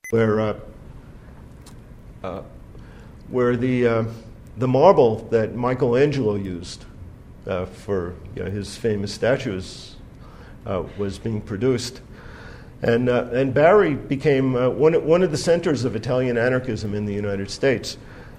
where the marble that Michelangelo used for his famous statues was being produced. And Bari became one of the centers of Italian anarchism in the United States.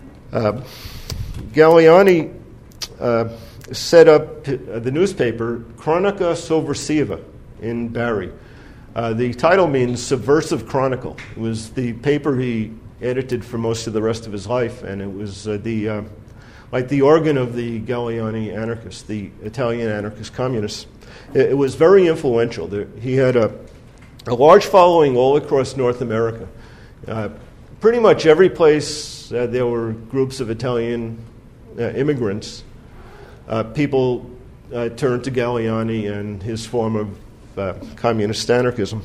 Galliani set up the newspaper Cronaca Sovversiva in Bari. The title means Subversive Chronicle. It was the paper he edited for most of the rest of his life, and it was like the organ of the Galliani anarchists, the Italian anarchist communists. It was very influential. He had a large following all across North America. Pretty much every place there were groups of Italian immigrants. People turned to Galliani and his form of communist anarchism.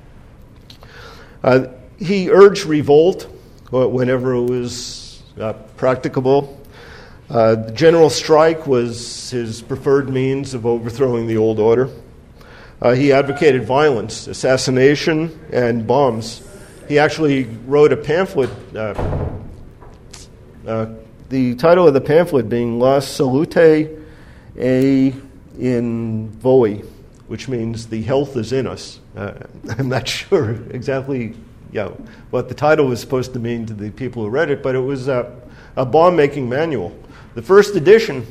He urged revolt whenever it was practicable. The general strike was his preferred means of overthrowing the old order. He advocated violence, assassination, and bombs. He actually wrote a pamphlet, the title of the pamphlet being La Salute è in voi, which means the health is in us. I'm not sure exactly what the title was supposed to mean to the people who read it, but it was a bomb-making manual. The first edition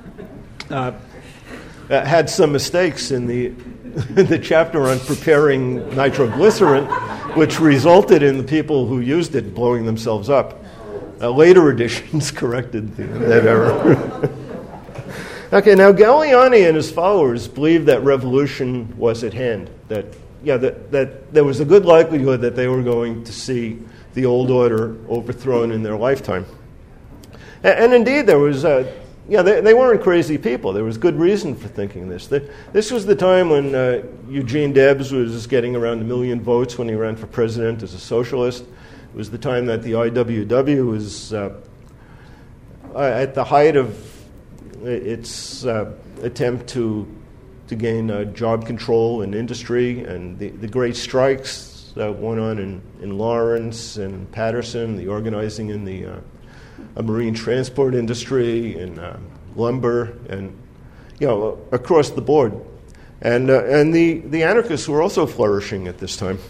had some mistakes in the chapter on preparing nitroglycerin, which resulted in the people who used it blowing themselves up. Later editions corrected that error. Okay, now Galliani and his followers believed that revolution was at hand, that there was a good likelihood that they were going to see the old order overthrown in their lifetime. And indeed, there was, they weren't crazy people. There was good reason for thinking this. This was the time when Eugene Debs was getting around 1 million votes when he ran for president as a socialist. It was the time that the IWW was at the height of its attempt to gain job control in industry, and the great strikes that went on in Lawrence and Patterson, the organizing in the marine transport industry and lumber, and across the board, and the anarchists were also flourishing at this time.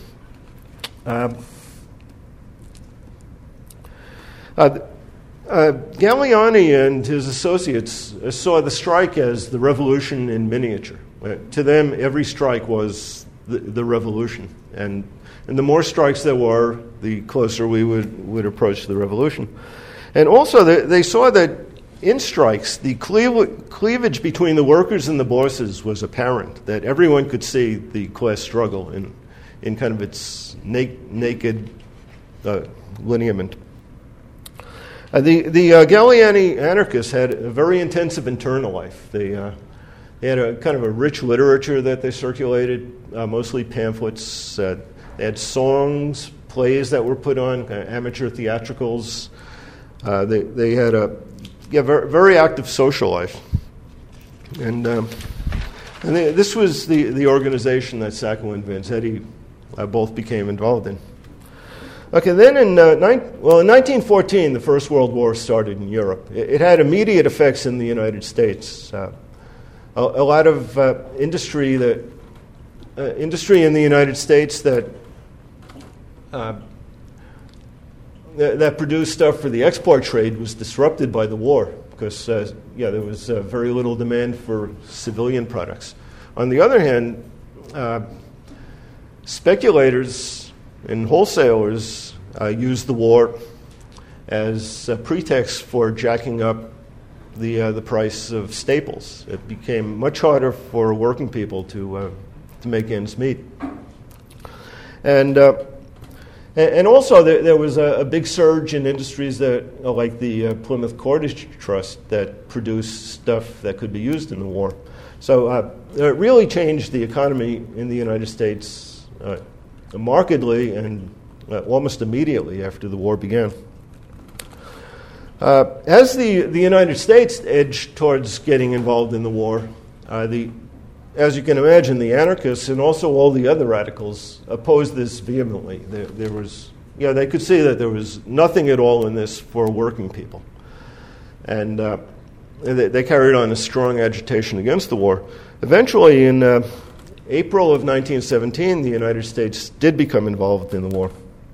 Galliani and his associates saw the strike as the revolution in miniature. To them, every strike was the revolution, and the more strikes there were, the closer we would approach the revolution. And also, they saw that in strikes, the cleavage between the workers and the bosses was apparent, that everyone could see the class struggle in kind of its naked lineament. The Galliani anarchists had a very intensive internal life. They had a kind of a rich literature that they circulated, mostly pamphlets. They had songs, plays that were put on, amateur theatricals. They had a very active social life, and this was the organization that Sacco and Vanzetti both became involved in. Okay, then in 1914, the First World War started in Europe. It had immediate effects in the United States. A lot of industry in the United States that produced stuff for the export trade was disrupted by the war because there was very little demand for civilian products. On the other hand, speculators and wholesalers used the war as a pretext for jacking up the price of staples. It became much harder for working people to make ends meet. And also there was a big surge in industries that, like the Plymouth Cordage Trust, that produced stuff that could be used in the war. So it really changed the economy in the United States markedly and almost immediately after the war began. As the United States edged towards getting involved in the war, as you can imagine, the anarchists and also all the other radicals opposed this vehemently. There was they could see that there was nothing at all in this for working people. And they carried on a strong agitation against the war. Eventually, in April of 1917, the United States did become involved in the war.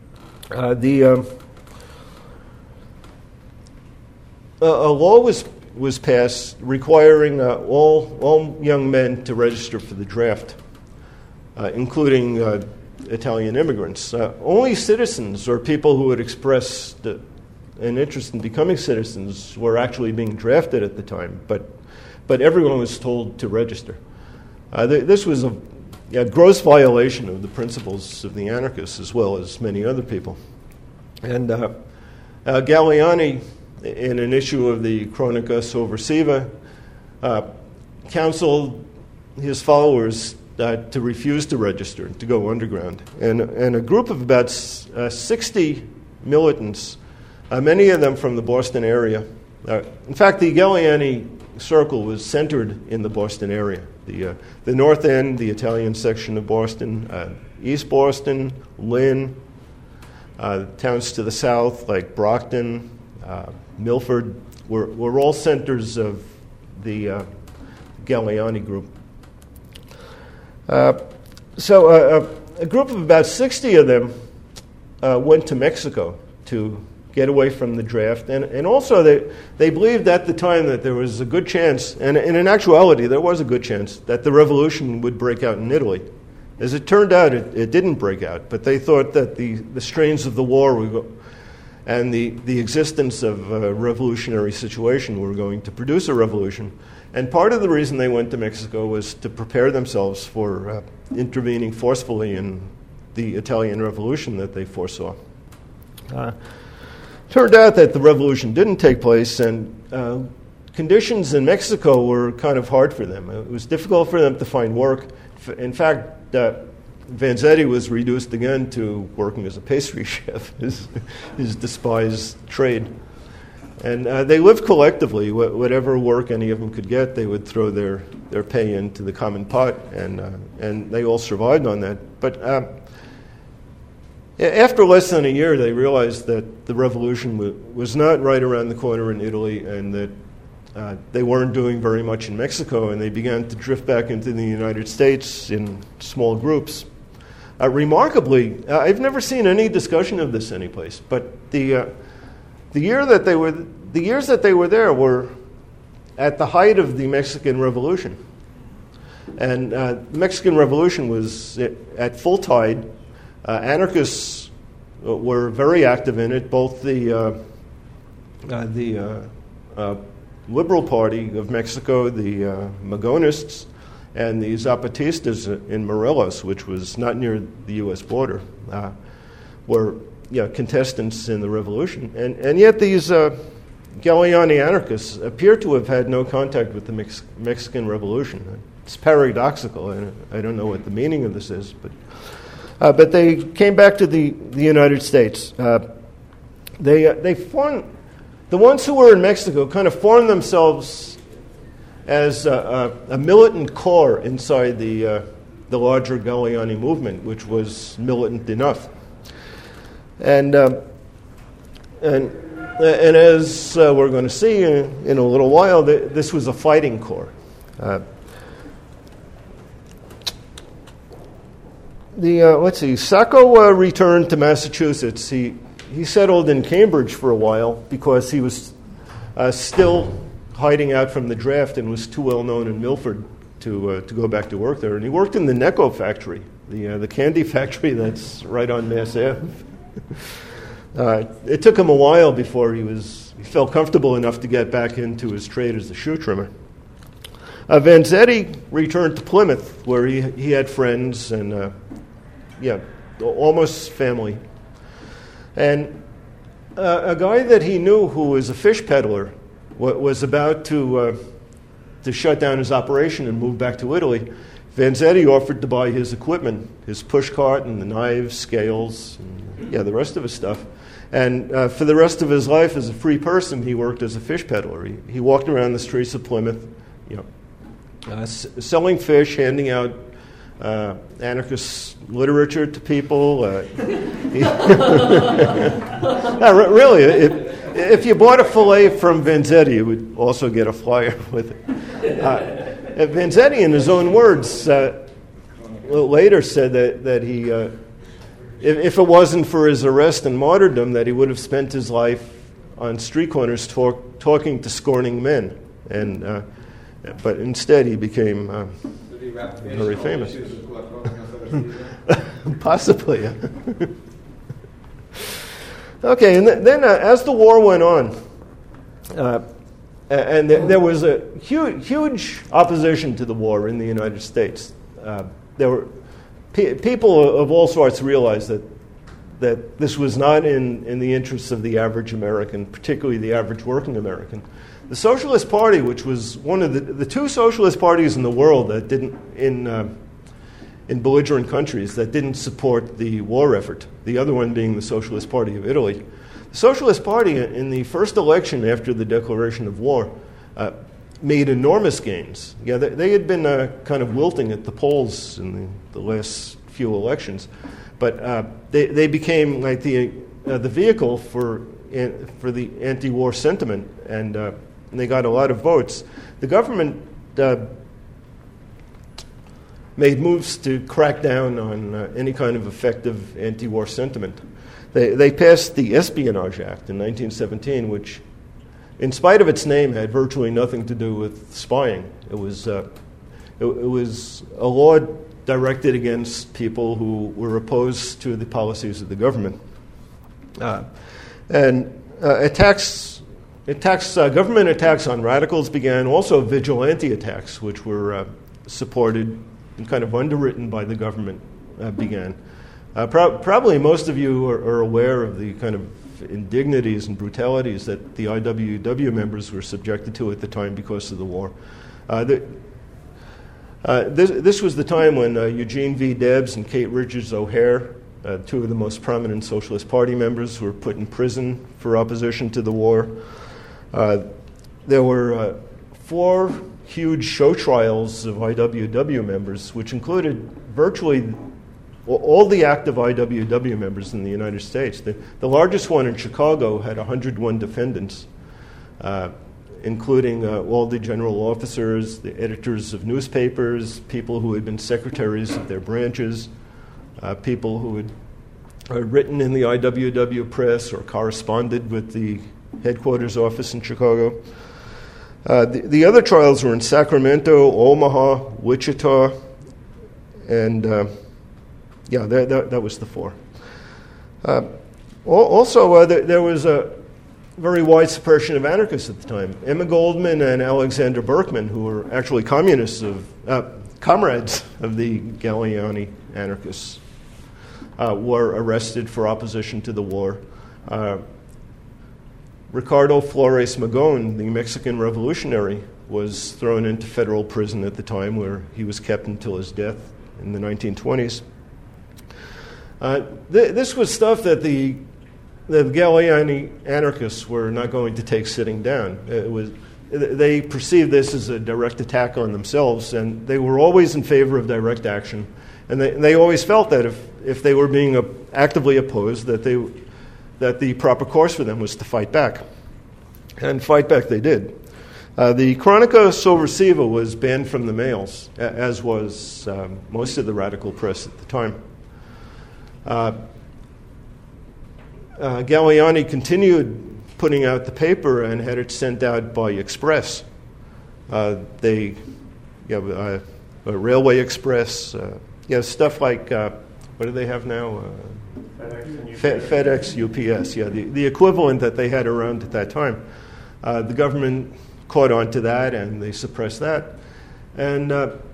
A law was passed requiring all young men to register for the draft, including Italian immigrants. Only citizens or people who had expressed an interest in becoming citizens were actually being drafted at the time, but everyone was told to register. This was a gross violation of the principles of the anarchists as well as many other people. And Galliani, in an issue of the Cronica Sovversiva, counseled his followers to refuse to register, to go underground. And a group of about 60 militants, many of them from the Boston area. In fact, the Galliani circle was centered in the Boston area. The North End, the Italian section of Boston, East Boston, Lynn, towns to the south like Brockton, Milford, were all centers of the Galliani group. So a group of about 60 of them went to Mexico to get away from the draft. And also they believed at the time that there was a good chance, and in actuality there was a good chance, that the revolution would break out in Italy. As it turned out, it didn't break out, but they thought that the strains of the war would go, and the existence of a revolutionary situation were going to produce a revolution. And part of the reason they went to Mexico was to prepare themselves for intervening forcefully in the Italian Revolution that they foresaw. Turned out that the revolution didn't take place, and conditions in Mexico were kind of hard for them. It was difficult for them to find work. In fact, Vanzetti was reduced again to working as a pastry chef, his despised trade. And they lived collectively. Whatever work any of them could get, they would throw their pay into the common pot, and they all survived on that. But after less than a year, they realized that the revolution was not right around the corner in Italy, and that they weren't doing very much in Mexico, and they began to drift back into the United States in small groups. Remarkably, I've never seen any discussion of this anyplace, but the years that they were there were at the height of the Mexican Revolution, and the Mexican Revolution was at full tide. Anarchists were very active in it. Both the Liberal Party of Mexico, the Magonists, and the Zapatistas in Morelos, which was not near the U.S. border, were contestants in the revolution. And yet these Galliani anarchists appear to have had no contact with the Mexican Revolution. It's paradoxical. I don't know what the meaning of this is, but they came back to the United States. They formed, the ones who were in Mexico kind of formed themselves as a militant core inside the larger Galliani movement, which was militant enough. And as we're going to see in a little while, this was a fighting corps. Let's see. Sacco returned to Massachusetts. He settled in Cambridge for a while because he was still hiding out from the draft and was too well known in Milford to go back to work there. And he worked in the Necco factory, the candy factory that's right on Mass Ave. It took him a while before he felt comfortable enough to get back into his trade as a shoe trimmer. Vanzetti returned to Plymouth, where he had friends and almost family. And a guy that he knew who was a fish peddler was about to shut down his operation and move back to Italy. Vanzetti offered to buy his equipment, his push cart and the knives, scales, and the rest of his stuff. And for the rest of his life as a free person, he worked as a fish peddler. He walked around the streets of Plymouth, selling fish, handing out anarchist literature to people. Really, if you bought a fillet from Vanzetti, you would also get a flyer with it. Vanzetti, in his own words, later said that he, if it wasn't for his arrest and martyrdom, that he would have spent his life on street corners talking to scorning men, but instead he became very famous. Possibly. Yeah. Okay, and then as the war went on, and there was a huge opposition to the war in the United States. There were people of all sorts realized that this was not in the interests of the average American, particularly the average working American. The Socialist Party, which was one of the two socialist parties in the world that didn't in belligerent countries that didn't support the war effort, the other one being the Socialist Party of Italy. The Socialist Party, in the first election after the declaration of war, made enormous gains. Yeah, they had been kind of wilting at the polls in the last few elections, but they became like the vehicle for the anti-war sentiment, and they got a lot of votes. The government made moves to crack down on any kind of effective anti-war sentiment. They passed the Espionage Act in 1917, which, in spite of its name, had virtually nothing to do with spying. It was a law directed against people who were opposed to the policies of the government. Government attacks on radicals began. Also, vigilante attacks, which were supported and kind of underwritten by the government, began. Probably most of you are aware of the kind of indignities and brutalities that the IWW members were subjected to at the time because of the war. This was the time when Eugene V. Debs and Kate Richards O'Hare, two of the most prominent Socialist Party members, were put in prison for opposition to the war. There were 4 huge show trials of IWW members, which included virtually all the active IWW members in the United States. The largest one in Chicago had 101 defendants, including all the general officers, the editors of newspapers, people who had been secretaries of their branches, people who had written in the IWW press or corresponded with the headquarters office in Chicago. The other trials were in Sacramento, Omaha, Wichita, and that was the 4. Also, there was a very wide suppression of anarchists at the time. Emma Goldman and Alexander Berkman, who were actually communists comrades of the Galliani anarchists, were arrested for opposition to the war. Ricardo Flores Magón, the Mexican revolutionary, was thrown into federal prison at the time, where he was kept until his death in the 1920s. This was stuff that the Galliani anarchists were not going to take sitting down. They perceived this as a direct attack on themselves, and they were always in favor of direct action. And they always felt that if they were being actively opposed, that the proper course for them was to fight back. And fight back they did. The Cronica Sovversiva was banned from the mails, as was most of the radical press at the time. Galliani continued putting out the paper and had it sent out by express. Railway Express, stuff like, what do they have now? FedEx, UPS, the equivalent that they had around at that time. The government caught on to that, and they suppressed that. And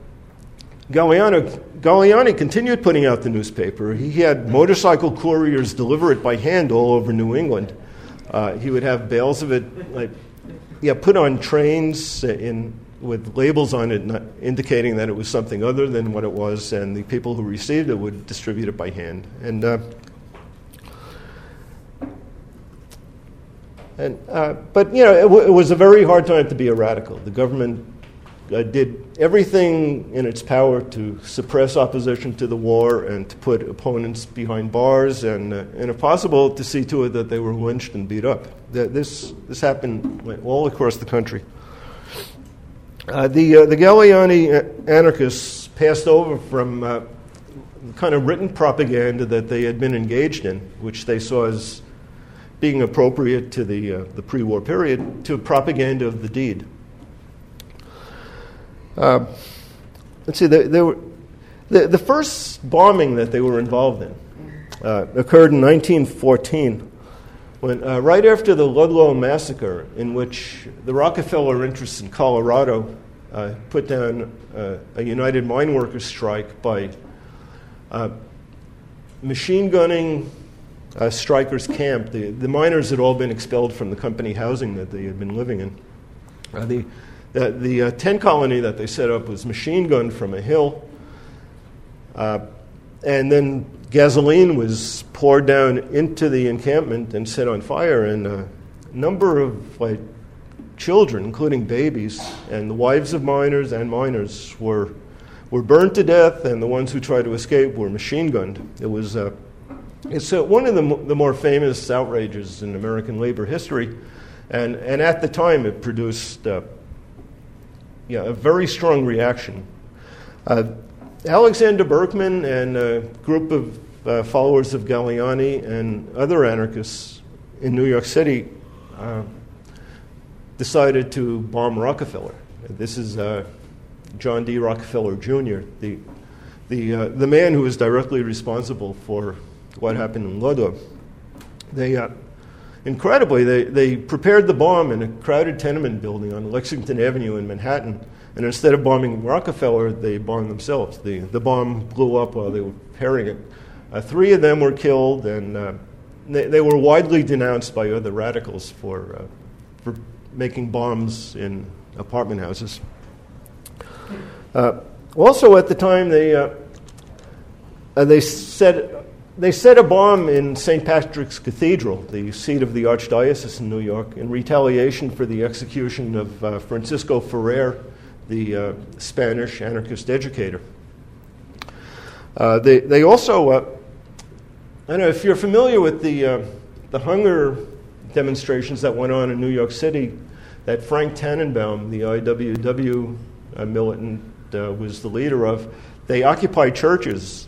Galliani continued putting out the newspaper. He had motorcycle couriers deliver it by hand all over New England. He would have bales of it put on trains with labels on it indicating that it was something other than what it was, and the people who received it would distribute it by hand. But it was a very hard time to be a radical. The government did everything in its power to suppress opposition to the war and to put opponents behind bars and if possible, to see to it that they were lynched and beat up. This happened all across the country. The Galliani anarchists passed over from the kind of written propaganda that they had been engaged in, which they saw as being appropriate to the pre-war period, to propaganda of the deed. Let's see. The first bombing that they were involved in occurred in 1914, when right after the Ludlow massacre, in which the Rockefeller interests in Colorado put down a United Mine Workers strike by machine gunning strikers' camp. The miners had all been expelled from the company housing that they had been living in. The tent colony that they set up was machine gunned from a hill, and then gasoline was poured down into the encampment and set on fire, and a number of children, including babies, and the wives of miners and miners were burned to death, and the ones who tried to escape were machine gunned. It's one of the more famous outrages in American labor history, and at the time it produced a very strong reaction. Alexander Berkman and a group of followers of Galliani and other anarchists in New York City decided to bomb Rockefeller. This is John D. Rockefeller Jr., the man who was directly responsible for what happened in Ludlow. Incredibly, they prepared the bomb in a crowded tenement building on Lexington Avenue in Manhattan, and instead of bombing Rockefeller, they bombed themselves. The bomb blew up while they were preparing it. 3 of them were killed, and they were widely denounced by other radicals for making bombs in apartment houses. Also, at the time, they set a bomb in St. Patrick's Cathedral, the seat of the Archdiocese in New York, in retaliation for the execution of Francisco Ferrer, the Spanish anarchist educator. They also, I don't know if you're familiar with the hunger demonstrations that went on in New York City, that Frank Tannenbaum, the IWW militant, was the leader of. They occupied churches.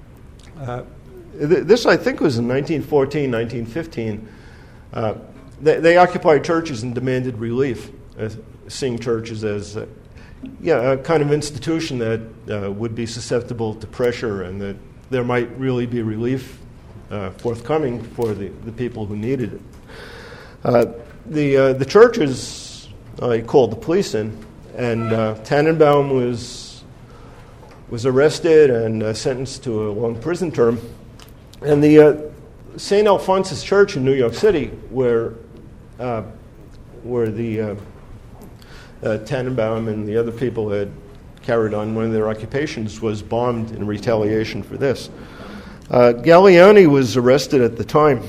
This, I think, was in 1914, 1915. They occupied churches and demanded relief, seeing churches as a kind of institution that would be susceptible to pressure, and that there might really be relief forthcoming for the people who needed it. The churches called the police in, and Tannenbaum was arrested and sentenced to a long prison term. And the St. Alphonsus Church in New York City, where the Tannenbaum and the other people had carried on one of their occupations, was bombed in retaliation for this. Galliani was arrested at the time,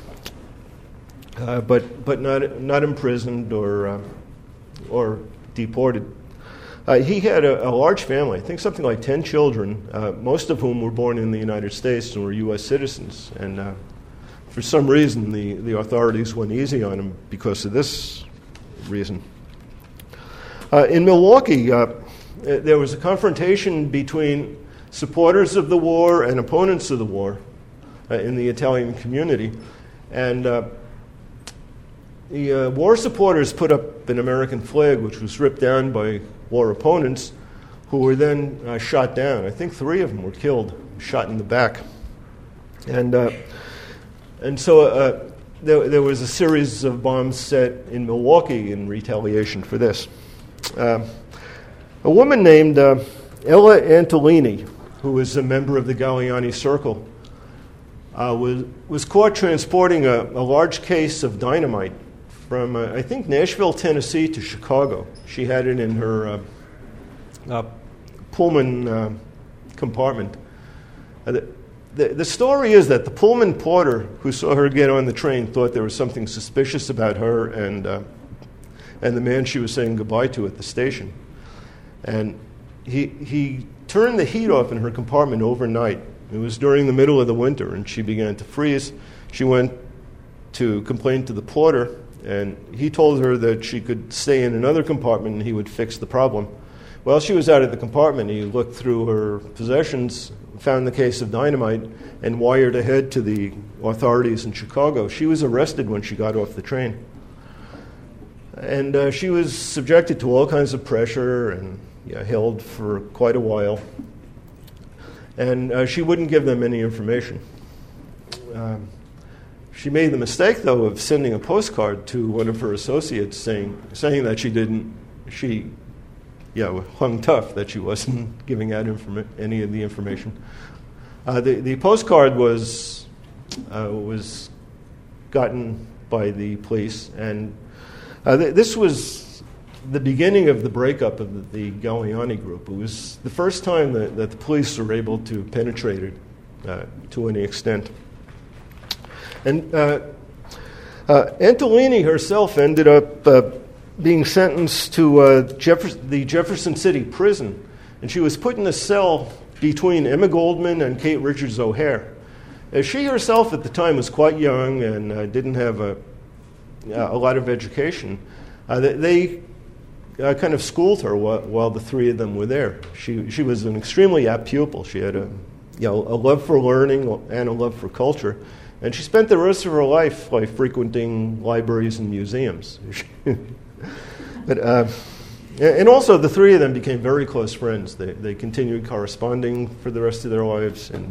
but not imprisoned or deported. He had a large family, I think something like 10 children, most of whom were born in the United States and were U.S. citizens. And for some reason, the authorities went easy on him because of this reason. In Milwaukee, there was a confrontation between supporters of the war and opponents of the war in the Italian community. And the war supporters put up an American flag, which was ripped down by war opponents, who were then shot down. I think 3 of them were killed, shot in the back. And so there was a series of bombs set in Milwaukee in retaliation for this. A woman named Ella Antolini, who was a member of the Galliani Circle, was caught transporting a large case of dynamite from, I think, Nashville, Tennessee to Chicago. She had it in her Pullman compartment. The story is that the Pullman porter who saw her get on the train thought there was something suspicious about her and the man she was saying goodbye to at the station. And he turned the heat off in her compartment overnight. It was during the middle of the winter, and she began to freeze. She went to complain to the porter, and he told her that she could stay in another compartment and he would fix the problem. While she was out of the compartment, he looked through her possessions, found the case of dynamite, and wired ahead to the authorities in Chicago. She was arrested when she got off the train. And she was subjected to all kinds of pressure and held for quite a while. And she wouldn't give them any information. She made the mistake, though, of sending a postcard to one of her associates saying that she hung tough, that she wasn't giving out any of the information. The postcard was gotten by the police, and this was the beginning of the breakup of the Galliani group. It was the first time that the police were able to penetrate it to any extent. And Antolini herself ended up being sentenced to the Jefferson City prison, and she was put in a cell between Emma Goldman and Kate Richards O'Hare. She herself at the time was quite young and didn't have a lot of education. They kind of schooled her while the three of them were there. She was an extremely apt pupil. She had a love for learning and a love for culture. And she spent the rest of her life frequenting libraries and museums. And also, the three of them became very close friends. They continued corresponding for the rest of their lives. And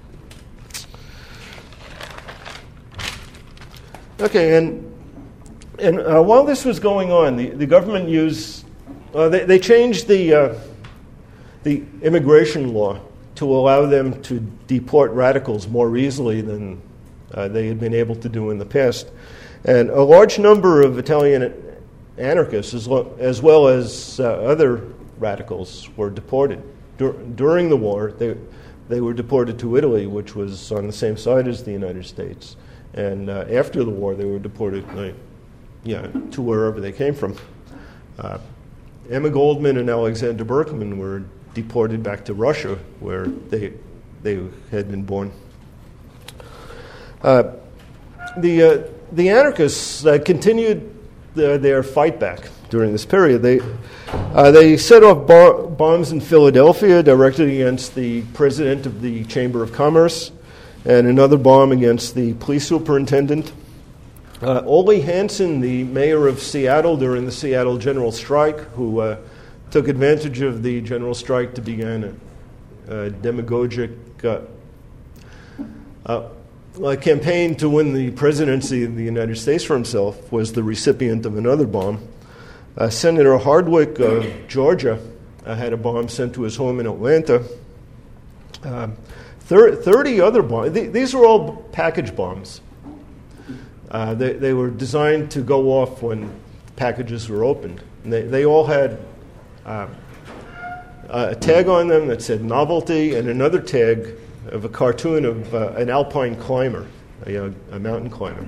while this was going on, the government used they changed the immigration law to allow them to deport radicals more easily than they had been able to do in the past. And a large number of Italian anarchists, as well as other radicals, were deported. During the war, they were deported to Italy, which was on the same side as the United States. And after the war, they were deported to wherever they came from. Emma Goldman and Alexander Berkman were deported back to Russia, where they had been born. The anarchists continued their fight back during this period. They set off bombs in Philadelphia directed against the president of the Chamber of Commerce, and another bomb against the police superintendent. Ole Hansen, the mayor of Seattle during the Seattle General Strike, who took advantage of the general strike to begin a demagogic campaign to win the presidency of the United States for himself, was the recipient of another bomb. Senator Hardwick of Georgia had a bomb sent to his home in Atlanta. 30 other bombs. These were all package bombs. They were designed to go off when packages were opened. And they all had a tag on them that said novelty, and another tag of a cartoon of an alpine climber, a mountain climber.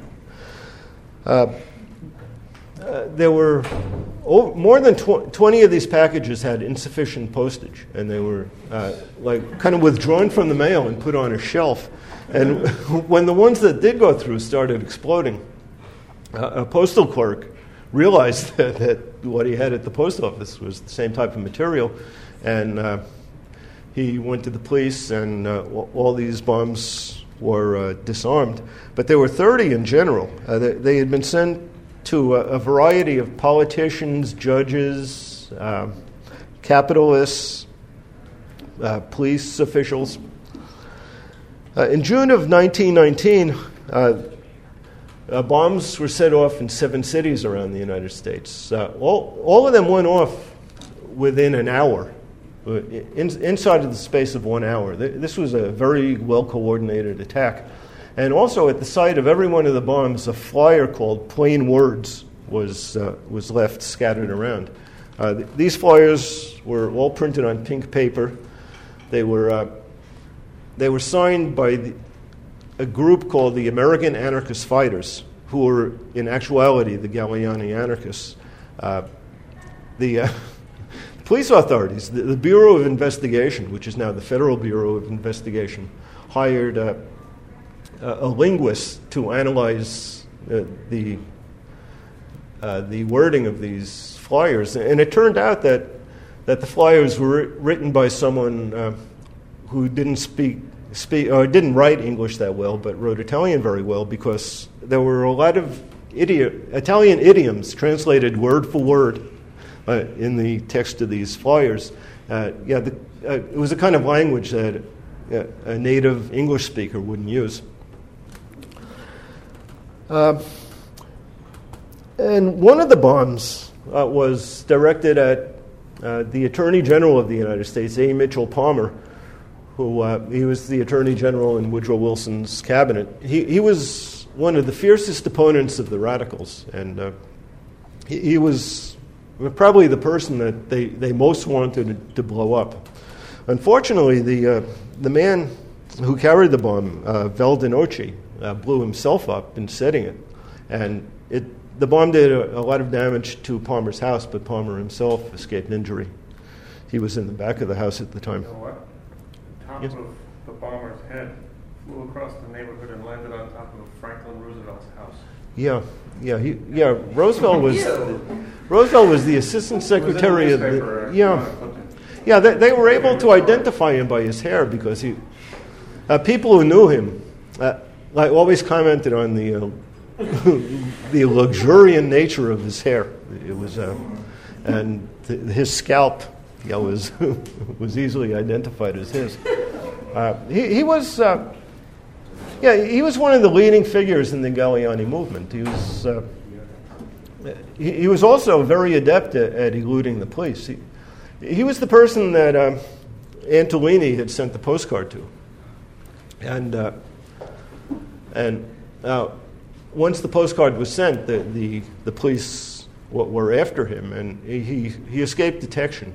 There were more than 20 of these packages had insufficient postage, and they were kind of withdrawn from the mail and put on a shelf. And when the ones that did go through started exploding, a postal clerk realized that what he had at the post office was the same type of material, and he went to the police, and all these bombs were disarmed. But there were 30 in general. They had been sent to a variety of politicians, judges, capitalists, police officials. In June of 1919, bombs were set off in 7 cities around the United States. All of them went off within an hour, inside of the space of 1 hour. This was a very well-coordinated attack. And also at the site of every one of the bombs, a flyer called Plain Words was left scattered around. These flyers were all printed on pink paper. They were signed by a group called the American Anarchist Fighters, who were in actuality the Galliani anarchists. The police authorities, the Bureau of Investigation, which is now the Federal Bureau of Investigation, hired a linguist to analyze the wording of these flyers. And it turned out that the flyers were written by someone who didn't speak or didn't write English that well, but wrote Italian very well, because there were a lot of Italian idioms translated word for word in the text of these flyers. It was a kind of language that a native English speaker wouldn't use. And one of the bombs was directed at the Attorney General of the United States, A. Mitchell Palmer, who he was the Attorney General in Woodrow Wilson's cabinet. He was one of the fiercest opponents of the radicals, and he was probably the person that they most wanted to blow up. Unfortunately, the man who carried the bomb, Veldenoci, blew himself up in setting it, and the bomb did a lot of damage to Palmer's house, but Palmer himself escaped injury. He was in the back of the house at the time. You know what? The top of the bomber's head flew across the neighborhood and landed on top of Franklin Roosevelt's house. Roosevelt was the assistant secretary of the. They were able to identify him by his hair, because people who knew him, always commented on the luxuriant nature of his hair. It was, and his scalp, was easily identified as his. He was one of the leading figures in the Galliani movement. He was also very adept at eluding the police. He was the person that Antolini had sent the postcard to, and once the postcard was sent, the police were after him, and he escaped detection.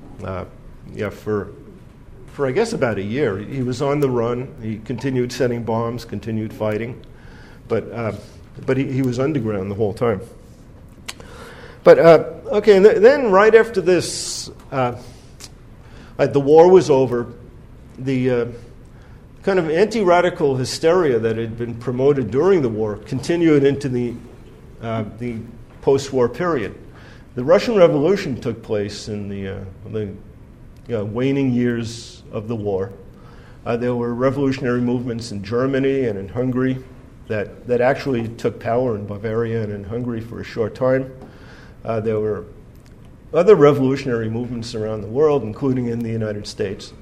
For I guess about a year, he was on the run. He continued setting bombs, continued fighting, but he was underground the whole time. But and then right after this, the war was over. The kind of anti-radical hysteria that had been promoted during the war continued into the post-war period. The Russian Revolution took place in the waning years of the war. There were revolutionary movements in Germany and in Hungary that actually took power in Bavaria and in Hungary for a short time. There were other revolutionary movements around the world, including in the United States.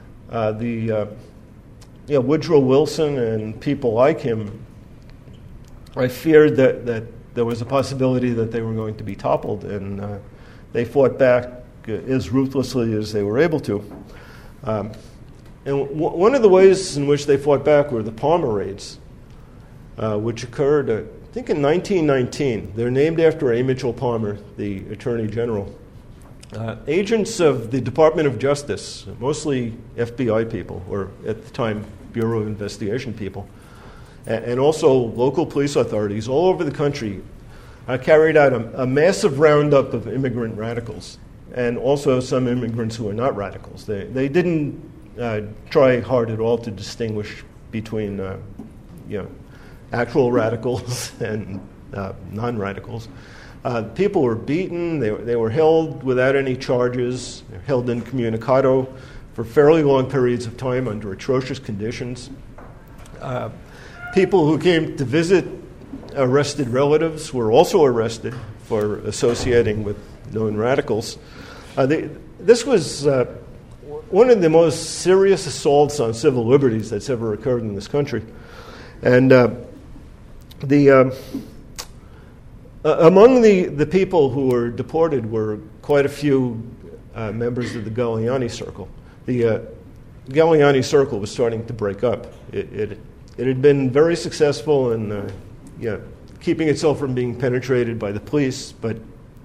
Woodrow Wilson and people like him, I feared that there was a possibility that they were going to be toppled, and they fought back as ruthlessly as they were able to. And one of the ways in which they fought back were the Palmer raids, which occurred, I think, in 1919. They're named after A. Mitchell Palmer, the Attorney General. Agents of the Department of Justice, mostly FBI people, or at the time Bureau of Investigation people, and also local police authorities all over the country, carried out a massive roundup of immigrant radicals, and also some immigrants who are not radicals. They didn't try hard at all to distinguish between actual radicals and non-radicals. People were beaten. They were held without any charges. They were held incommunicado for fairly long periods of time under atrocious conditions. People who came to visit arrested relatives were also arrested for associating with known radicals. This was one of the most serious assaults on civil liberties that's ever occurred in this country. And among the people who were deported were quite a few members of the Galliani Circle. The Galliani Circle was starting to break up. It had been very successful in keeping itself from being penetrated by the police, but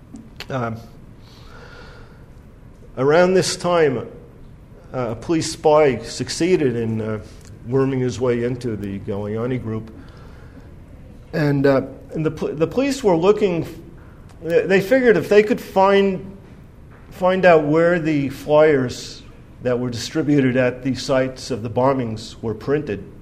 around this time, a police spy succeeded in worming his way into the Galliani group. And the police were looking. They figured if they could find find out where the flyers that were distributed at the sites of the bombings were printed.